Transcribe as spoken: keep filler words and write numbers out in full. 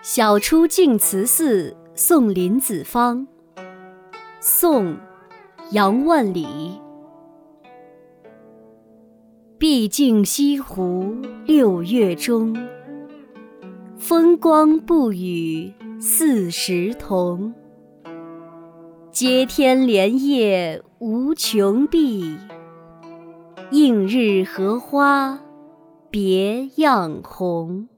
晓出净慈寺送林子方，宋·杨万里。毕竟西湖六月中，风光不与四时同。接天莲叶无穷碧，映日荷花别样红。